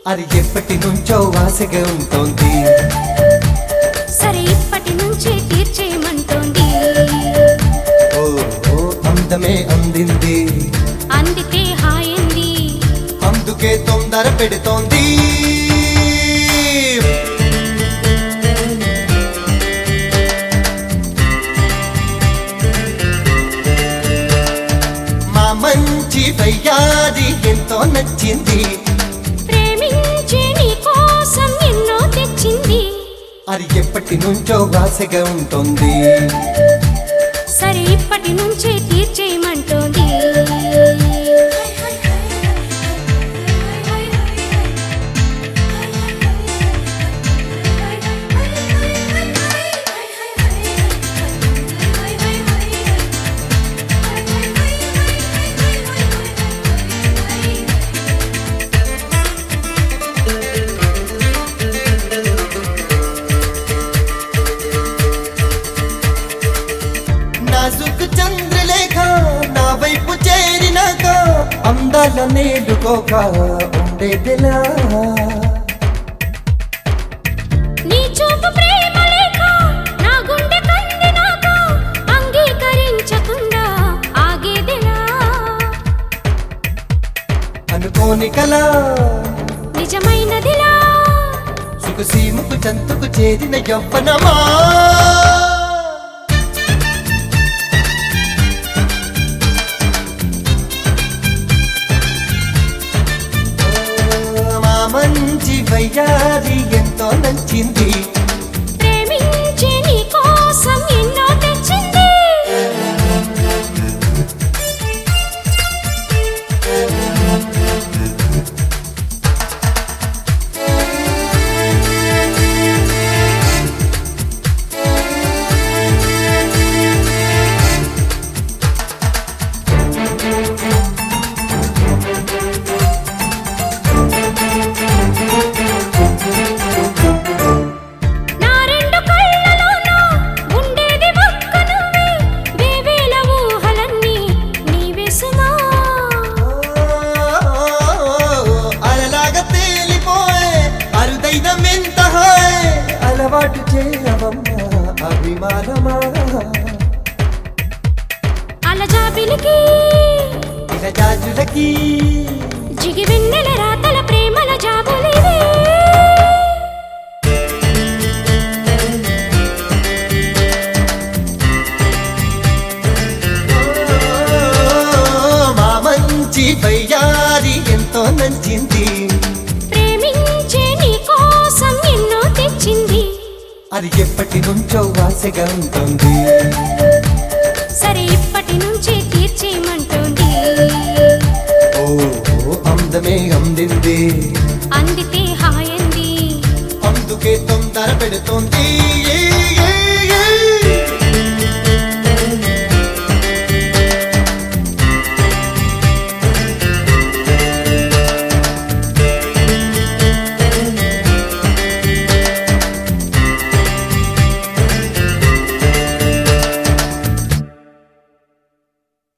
అది ఎప్పటి నుంచో ఆశగా ఉంటుంది. సరే ఇప్పటి నుంచే తీర్చేయమంటోంది. ఓ అందమే అందింది, అందుకే హాయింది, అందుకే తొందర పెడుతోంది. మా మంచి వయ్యారి ఎంతో నచ్చింది, ప్రేమించే నీ కోసం ఎన్నో తెచ్చింది. అది ఎప్పటి నుంచో ఆశగా ఉంటుంది. సరే ఇప్పటి నుంచే తీర్చేయమంటోంది. నాజుకు చంద్రలేఖ నా వైపు చేరినాక అందాల నేలుకోక ఉండేదిలా. నీ చూపు ప్రేమ లేఖ నా గుండె కందినాక అంగీకరించకుండా ఆగేదిలా. అనుకోని కలా నిజమైనదిలా, సుఖసీముకు చంతుకు చేరిన యవ్వనమా. మా మంచి వయ్యారి ఎంతో నచ్చింది, ప్రేమించే నీ కోసం ఎన్నో తెచ్చింది. నా రెండు కళ్ళలోన ఉండేది ఒక్క నువ్వే, వేవేల ఊహలన్నీ నీవే సుమా. అలలాగా తేలిపోయే అరుదైన మెంత హాయ్ అలవాటు చేయవమ్మా అభిమానమా. అలజాబిలికి ఇలజాజులకి జిగి వెన్నెల రాతల ప్రేమల జాబులివే. మా మంచి వయ్యారి ఎంతో నచ్చింది, ప్రేమించే నీ కోసం ఎన్నో తెచ్చింది. అది ఎప్పటి నుంచో ఆశగా ఉంటుంది. సరే ఇప్పటి నుంచే తీర్చేయమంటోంది. ఓ అందమే అందింది,